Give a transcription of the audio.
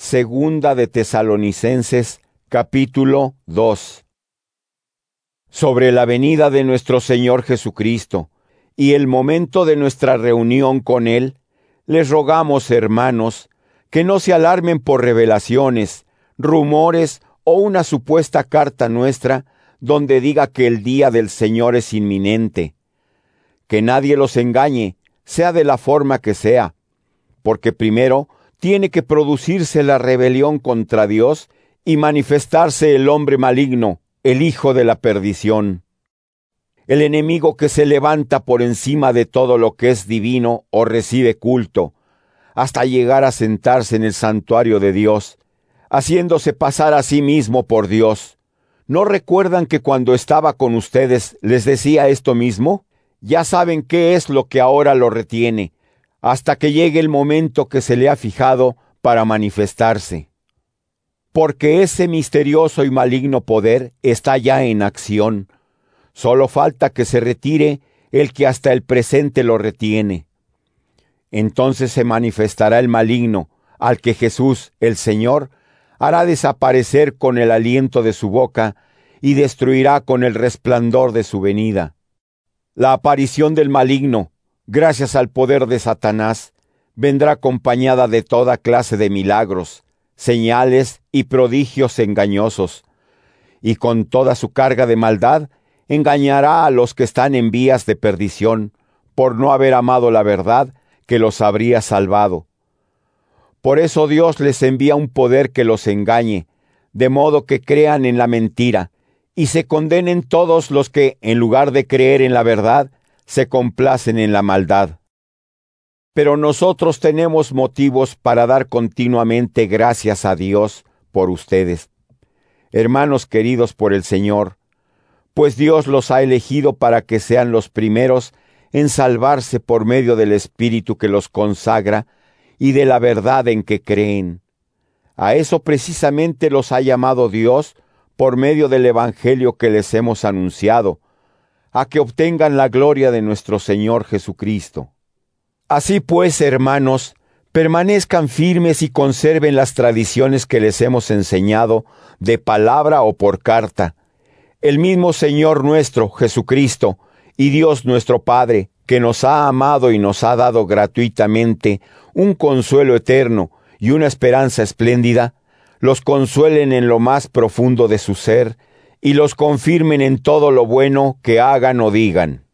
Segunda de Tesalonicenses, capítulo 2. Sobre la venida de nuestro Señor Jesucristo y el momento de nuestra reunión con Él, les rogamos, hermanos, que no se alarmen por revelaciones, rumores o una supuesta carta nuestra donde diga que el día del Señor es inminente. Que nadie los engañe, sea de la forma que sea, porque primero tiene que producirse la rebelión contra Dios y manifestarse el hombre maligno, el hijo de la perdición. El enemigo que se levanta por encima de todo lo que es divino o recibe culto, hasta llegar a sentarse en el santuario de Dios, haciéndose pasar a sí mismo por Dios. ¿No recuerdan que cuando estaba con ustedes les decía esto mismo? Ya saben qué es lo que ahora lo retiene, hasta que llegue el momento que se le ha fijado para manifestarse. Porque ese misterioso y maligno poder está ya en acción. Solo falta que se retire el que hasta el presente lo retiene. Entonces se manifestará el maligno, al que Jesús, el Señor, hará desaparecer con el aliento de su boca y destruirá con el resplandor de su venida. La aparición del maligno, gracias al poder de Satanás, vendrá acompañada de toda clase de milagros, señales y prodigios engañosos, y con toda su carga de maldad engañará a los que están en vías de perdición, por no haber amado la verdad que los habría salvado. Por eso Dios les envía un poder que los engañe, de modo que crean en la mentira, y se condenen todos los que, en lugar de creer en la verdad, se complacen en la maldad. Pero nosotros tenemos motivos para dar continuamente gracias a Dios por ustedes, hermanos queridos por el Señor, pues Dios los ha elegido para que sean los primeros en salvarse por medio del Espíritu que los consagra y de la verdad en que creen. A eso precisamente los ha llamado Dios por medio del Evangelio que les hemos anunciado, a que obtengan la gloria de nuestro Señor Jesucristo. Así pues, hermanos, permanezcan firmes y conserven las tradiciones que les hemos enseñado, de palabra o por carta. El mismo Señor nuestro, Jesucristo, y Dios nuestro Padre, que nos ha amado y nos ha dado gratuitamente un consuelo eterno y una esperanza espléndida, los consuelen en lo más profundo de su ser y los confirmen en todo lo bueno que hagan o digan.